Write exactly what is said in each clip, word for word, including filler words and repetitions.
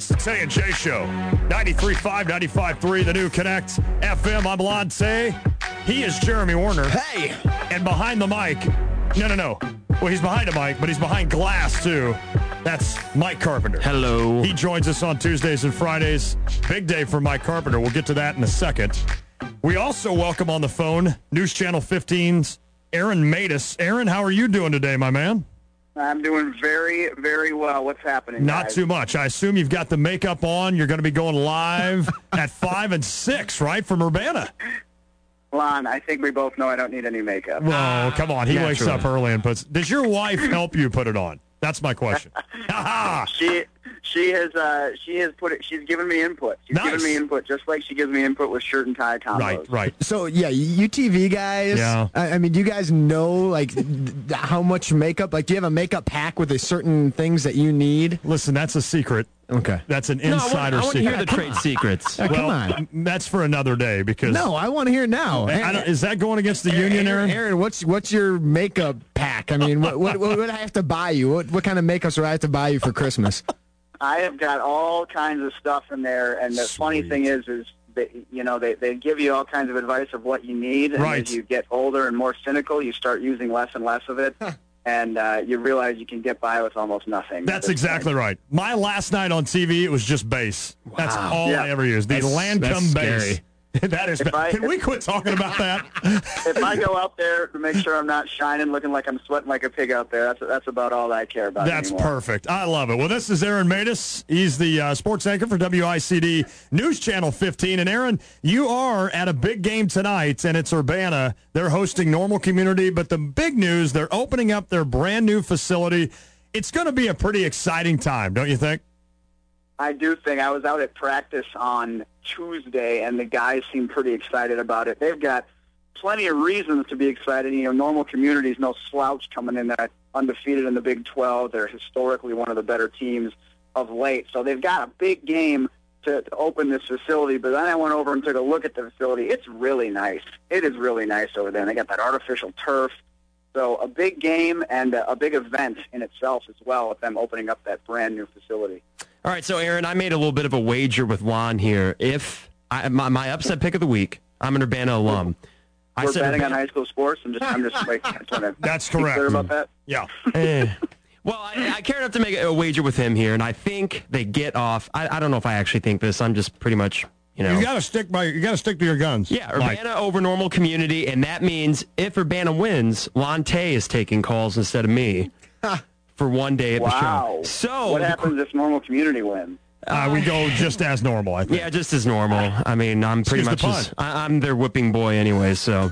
It's the Tay and Jay Show. ninety-three point five, ninety-five point three, the new Connect F M. I'm Lon Tay. He is Jeremy Warner. Hey! And behind the mic, no, no, no. Well, he's behind a mic, but he's behind glass, too. That's Mike Carpenter. Hello. He joins us on Tuesdays and Fridays. Big day for Mike Carpenter. We'll get to that in a second. We also welcome on the phone News Channel fifteen's Aaron Matus. Aaron, how are you doing today, my man? I'm doing very, very well. What's happening, Not guys? too much. I assume you've got the makeup on. You're going to be going live at five and six, right, from Urbana? Lon, I think we both know I don't need any makeup. Whoa, come on. He Naturally. wakes up early and puts... Does your wife help you put it on? That's my question. Ha-ha! She she has uh, she has put it. She's given me input. She's Nice. given me input just like she gives me input with shirt and tie combos. Right, right. So, yeah, you T V guys, Yeah. I, I mean, do you guys know, like, th- how much makeup? Like, do you have a makeup pack with the certain things that you need? Listen, that's a secret. Okay. That's an No, I want, insider I want to secret. hear the trade secrets. Uh, well, come on. that's for another day because... No, I want to hear it now. I don't, is that going against the union, Aaron? Aaron, what's what's your makeup pack? I mean, what what, what would I have to buy you? What what kind of makeup would I have to buy you for Christmas? I have got all kinds of stuff in there, and the funny Sweet. thing is, is they, you know, they they give you all kinds of advice of what you need, and Right. as you get older and more cynical, you start using less and less of it, and uh, you realize you can get by with almost nothing. That's exactly right. My last night on T V, it was just bass. That's all Yeah. I ever used. The That's- Lancome that's bass. scary. That is. If I- Can we quit talking about that? If I go out there to make sure I'm not shining, looking like I'm sweating like a pig out there, that's that's about all I care about That's anymore. perfect. I love it. Well, this is Aaron Matus. He's the uh, sports anchor for W I C D News Channel fifteen. And Aaron, you are at a big game tonight, and it's Urbana. They're hosting Normal Community, but the big news, they're opening up their brand new facility. It's going to be a pretty exciting time, don't you think? I do think I was out at practice on Tuesday, and the guys seem pretty excited about it. They've got plenty of reasons to be excited. You know, Normal Community's no slouch coming in there undefeated in the Big twelve. They're historically one of the better teams of late. So they've got a big game to, to open this facility. But then I went over and took a look at the facility. It's really nice. It is really nice over there. And they got that artificial turf. So a big game and a, a big event in itself as well with them opening up that brand new facility. All right, so Aaron, I made a little bit of a wager with Lon here. If I, my, my upset pick of the week, I'm an Urbana alum. I We're said betting on Urbana- high school sports. I'm just, I'm just like, I just want to That's be correct. clear about that. Yeah. Eh. Well, I, I care enough to make a wager with him here, and I think they get off. I, I don't know if I actually think this. I'm just pretty much, you know. You got to stick by. You got to stick to your guns. Yeah, Mike. Urbana over Normal Community, and that means if Urbana wins, Lon Tay is taking calls instead of me for one day at Wow. the show. So What happens if Normal Community wins? Uh, we go just as normal, I think. Yeah, just as normal. I mean, I'm pretty Excuse the much just, I, I'm their whipping boy anyway, so.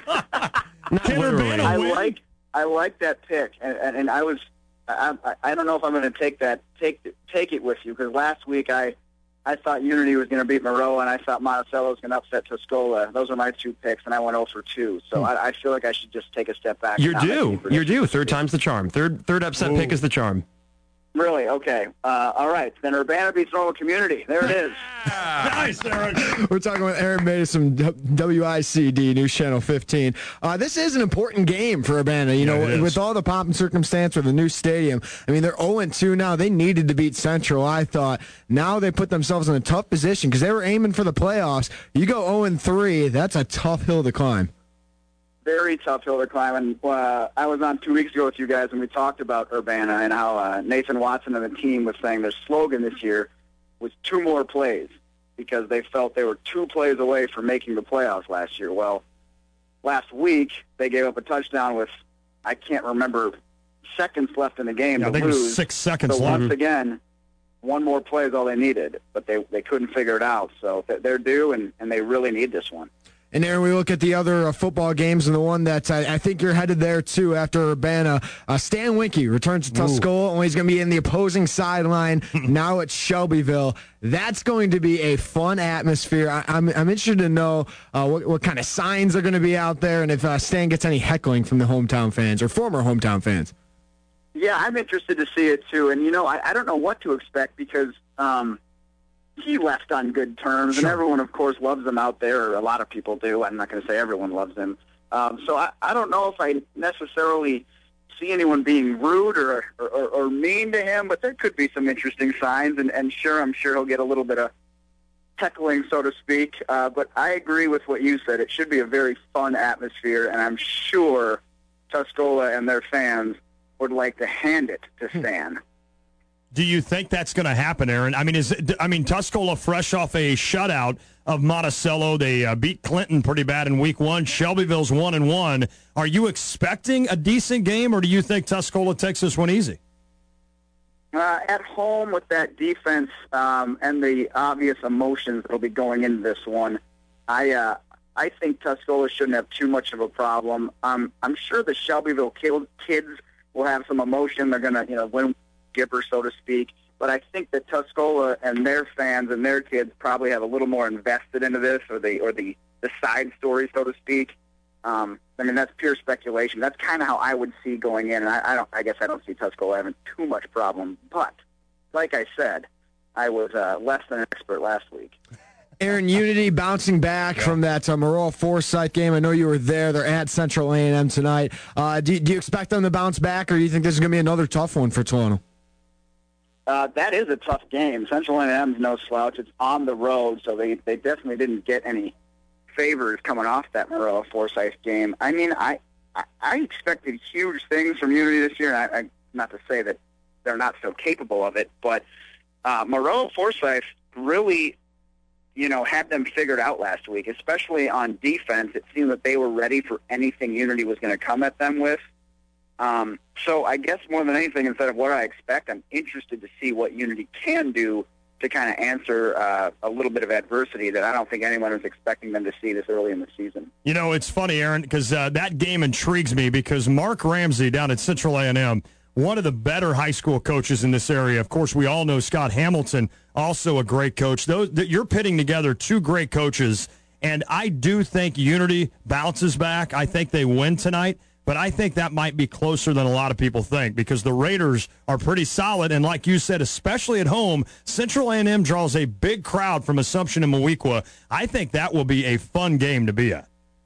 Not Can literally. Urbana I win? like I like that pick, and, and, and I was I, I I don't know if I'm going to take that take take it with you because last week I I thought Unity was going to beat Moreau, and I thought Monticello was going to upset Tuscola. Those are my two picks, and I went zero for two. So I, I feel like I should just take a step back. You're and not make any due. You're predictions. due. Third time's the charm. Third third upset Ooh. pick is the charm. Really? Okay. Uh, all right. Then Urbana beats Normal Community. There it is. Nice, Aaron. We're talking with Aaron Matus from W I C D News Channel fifteen. Uh, this is an important game for Urbana. You Yeah, know, it is. with all the pomp and circumstance with the new stadium. I mean, they're oh and two now. They needed to beat Central, I thought. Now they put themselves in a tough position because they were aiming for the playoffs. You go oh and three, that's a tough hill to climb. Very tough hill to climb. And uh, I was on two weeks ago with you guys, and we talked about Urbana and how uh, Nathan Watson and the team was saying their slogan this year was two more plays because they felt they were two plays away from making the playoffs last year. Well, last week they gave up a touchdown with, I can't remember, seconds left in the game Yeah, I to think it was lose. six seconds so left. once again, one more play is all they needed, but they, they couldn't figure it out. So th- they're due, and, and they really need this one. And Aaron, we look at the other uh, football games, and the one that I, I think you're headed there too after Urbana. Uh, Stan Winke returns to Tuscola, and he's going to be in the opposing sideline now at Shelbyville. That's going to be a fun atmosphere. I, I'm I'm interested to know uh, what what kind of signs are going to be out there, and if uh, Stan gets any heckling from the hometown fans or former hometown fans. Yeah, I'm interested to see it too. And you know, I, I don't know what to expect because um, he left on good terms, Sure. and everyone, of course, loves him out there. Or a lot of people do. I'm not going to say everyone loves him. Um, so I, I don't know if I necessarily see anyone being rude or, or, or mean to him, but there could be some interesting signs. And, and sure, I'm sure he'll get a little bit of heckling, so to speak. Uh, but I agree with what you said. It should be a very fun atmosphere, and I'm sure Tuscola and their fans would like to hand it to Stan. Do you think that's going to happen, Aaron? I mean, is it, I mean Tuscola fresh off a shutout of Monticello. They uh, beat Clinton pretty bad in week one. Shelbyville's one and one. Are you expecting a decent game, or do you think Tuscola takes this one easy? Uh, at home with that defense um, and the obvious emotions that will be going into this one, I uh, I think Tuscola shouldn't have too much of a problem. Um, I'm sure the Shelbyville kids will have some emotion. They're going to, you know, win Gipper, so to speak. But I think that Tuscola and their fans and their kids probably have a little more invested into this, or the or the, the side story, so to speak. Um, I mean, that's pure speculation. That's kind of how I would see going in, and I, I don't. I guess I don't see Tuscola having too much problem. But like I said, I was uh, less than an expert last week. Aaron, Unity bouncing back yeah. from that uh, Maroa Forsyth game. I know you were there. They're at Central A and M tonight. Uh, do, do you expect them to bounce back, or do you think this is going to be another tough one for Toronto? Uh, that is a tough game. Central A and M's no slouch. It's on the road, so they, they definitely didn't get any favors coming off that Maroa Forsyth game. I mean, I, I I expected huge things from Unity this year. And I, I, not to say that they're not so capable of it, but uh, Maroa Forsyth really, you know, had them figured out last week, especially on defense. It seemed that they were ready for anything Unity was going to come at them with. Um, so I guess more than anything, instead of what I expect, I'm interested to see what Unity can do to kind of answer uh, a little bit of adversity that I don't think anyone was expecting them to see this early in the season. You know, it's funny, Aaron, because uh, that game intrigues me because Mark Ramsey down at Central A and M, one of the better high school coaches in this area. Of course, we all know Scott Hamilton, also a great coach. Those that you're pitting together two great coaches, and I do think Unity bounces back. I think they win tonight. But I think that might be closer than a lot of people think because the Raiders are pretty solid. And like you said, especially at home, Central A and M draws a big crowd from Assumption and Moweaqua. I think that will be a fun game to be at.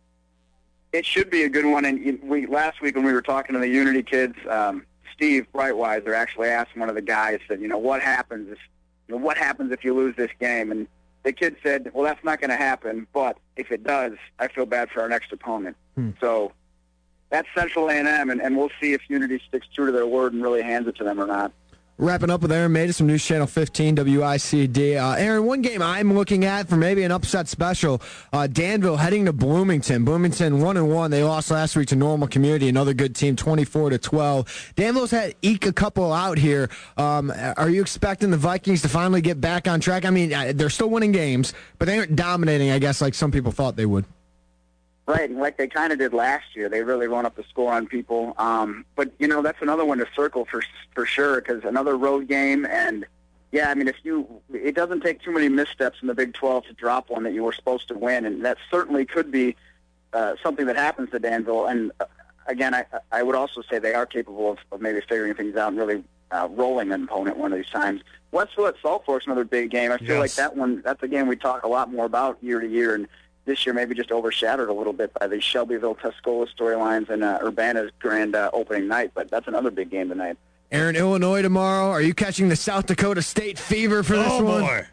It should be a good one. And we last week when we were talking to the Unity kids, um, Steve Brightweiser actually asked one of the guys, said, you know, what happens if, you know, what happens if you lose this game? And the kid said, well, that's not going to happen. But if it does, I feel bad for our next opponent. Hmm. So that's Central A and M, and, and we'll see if Unity sticks true to their word and really hands it to them or not. Wrapping up with Aaron Matus from News Channel fifteen, W I C D. Uh, Aaron, one game I'm looking at for maybe an upset special, uh, Danville heading to Bloomington. Bloomington one and one. They lost last week to Normal Community, another good team, twenty-four to twelve. Danville's had eke a couple out here. Um, are you expecting the Vikings to finally get back on track? I mean, they're still winning games, but they aren't dominating, I guess, like some people thought they would. Right, and like they kind of did last year. They really run up the score on people. Um, but, you know, that's another one to circle for for sure because another road game. And, yeah, I mean, if you – it doesn't take too many missteps in the Big twelve to drop one that you were supposed to win. And that certainly could be uh, something that happens to Danville. And, uh, again, I I would also say they are capable of, of maybe figuring things out and really uh, rolling an opponent one of these times. Westville at Salt Fork's another big game. I feel yes. like that one – that's a game we talk a lot more about year to year. And this year maybe just overshadowed a little bit by the Shelbyville-Tuscola storylines and uh, Urbana's grand uh, opening night, but that's another big game tonight. Aaron, Illinois tomorrow. Are you catching the South Dakota State fever for this oh, one? Boy.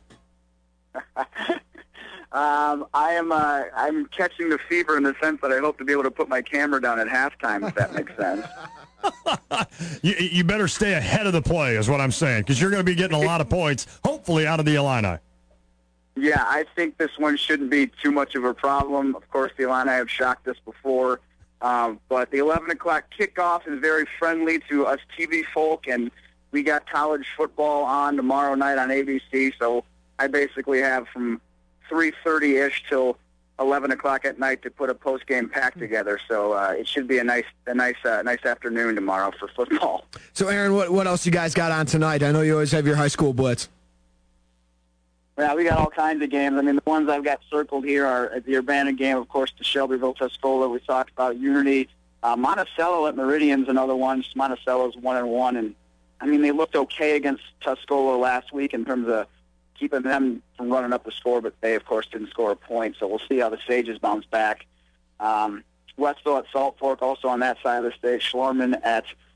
um, I am uh, I'm catching the fever in the sense that I hope to be able to put my camera down at halftime, if that makes sense. you, you better stay ahead of the play is what I'm saying, because you're going to be getting a lot of points, hopefully, out of the Illini. Yeah, I think this one shouldn't be too much of a problem. Of course, the Illini have shocked us before. Um, but the eleven o'clock kickoff is very friendly to us T V folk, and we got college football on tomorrow night on A B C. So I basically have from three thirty-ish till eleven o'clock at night to put a post-game pack together. So uh, it should be a nice a nice, uh, nice afternoon tomorrow for football. So, Aaron, what, what else you guys got on tonight? I know you always have your high school blitz. Yeah, we got all kinds of games. I mean, the ones I've got circled here are the Urbana game, of course, the Shelbyville-Tuscola. We talked about Unity. Uh, Monticello at Meridian's another one. Monticello's one and one, and I mean they looked okay against Tuscola last week in terms of keeping them from running up the score, but they, of course, didn't score a point. So we'll see how the Sages bounce back. Um, Westville at Salt Fork, also on that side of the state. Schlorman at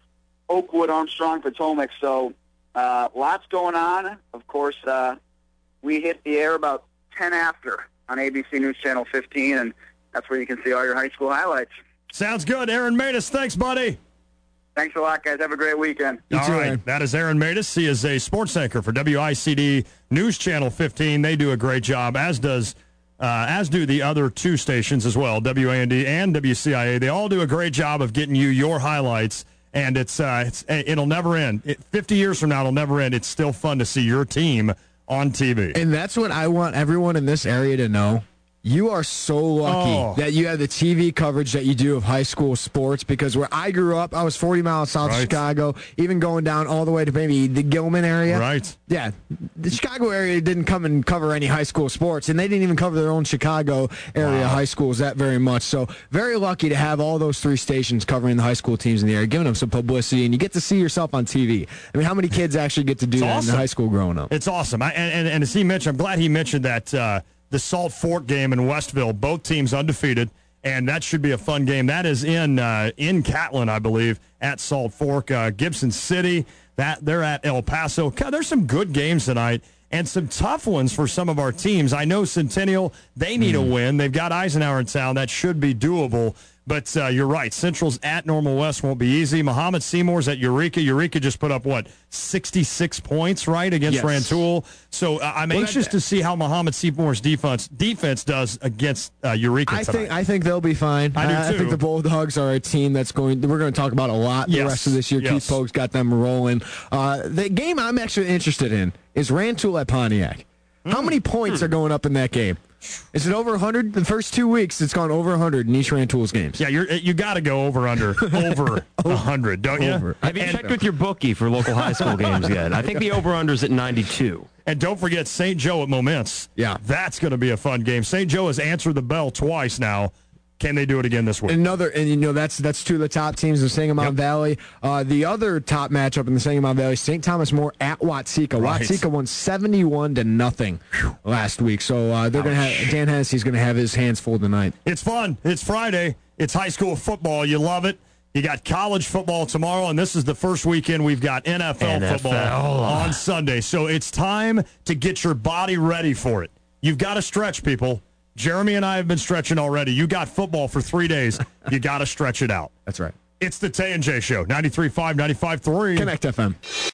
Oakwood, Armstrong, Potomac. So uh, lots going on. Of course, uh, we hit the air about ten after on A B C News Channel fifteen, and that's where you can see all your high school highlights. Sounds good. Aaron Matus, thanks, buddy. Thanks a lot, guys. Have a great weekend. You All too, right, Aaron. that is Aaron Matus. He is a sports anchor for W I C D News Channel fifteen. They do a great job, as does uh, as do the other two stations as well, W A N D and W C I A. They all do a great job of getting you your highlights, and it's uh, it's it'll never end. It, Fifty years from now, it'll never end. It's still fun to see your team on T V. And that's what I want everyone in this area to know. You are so lucky Oh. that you have the T V coverage that you do of high school sports, because where I grew up, I was forty miles south Right. of Chicago, even going down all the way to maybe the Gilman area. Right. Yeah. The Chicago area didn't come and cover any high school sports, and they didn't even cover their own Chicago area Wow. high schools that very much. So very lucky to have all those three stations covering the high school teams in the area, giving them some publicity, and you get to see yourself on T V. I mean, how many kids actually get to do It's that awesome. in high school growing up? It's awesome. I, and, and, and as he mentioned, I'm glad he mentioned that uh, the Salt Fork game in Westville, both teams undefeated, and that should be a fun game. That is in uh, in Catlin, I believe, at Salt Fork. Uh, Gibson City, that they're at El Paso. God, there's some good games tonight and some tough ones for some of our teams. I know Centennial, they need mm. a win. They've got Eisenhower in town. That should be doable. But uh, you're right. Central's at Normal West won't be easy. Muhammad Seymour's at Eureka. Eureka just put up, what, sixty-six points, right, against Yes. Rantoul. So uh, I'm well, anxious that, to see how Muhammad Seymour's defense defense does against uh, Eureka I tonight. think I think they'll be fine. I do, I, I too. think the Bulldogs are a team that's going. We're going to talk about a lot the Yes. rest of this year. Yes. Keith Pogue's got them rolling. Uh, the game I'm actually interested in is Rantoul at Pontiac. How many points are going up in that game? Is it over one hundred? The first two weeks, it's gone over one hundred in each Rantoul's games. Yeah, you're, you got to go over under over one hundred, don't you? Over. Have you And- checked with your bookie for local high school games yet? I think the over-under's at ninety-two. And don't forget Saint Joe at Moments. Yeah. That's going to be a fun game. Saint Joe has answered the bell twice now. Can they do it again this week? Another, and you know that's that's two of the top teams in Sangamon Yep. Valley. Uh, the other top matchup in the Sangamon Valley, Saint Thomas More at Watseka. Right. Watseka won seventy-one to nothing last week, so uh, they're going to have Dan Hennessy's going to have his hands full tonight. It's fun. It's Friday. It's high school football. You love it. You got college football tomorrow, and this is the first weekend we've got N F L, N F L. football on Sunday. So it's time to get your body ready for it. You've got to stretch, people. Jeremy and I have been stretching already. You got football for three days. You got to stretch it out. That's right. It's the Tay and Jay Show, ninety-three point five, ninety-five point three. Connect F M.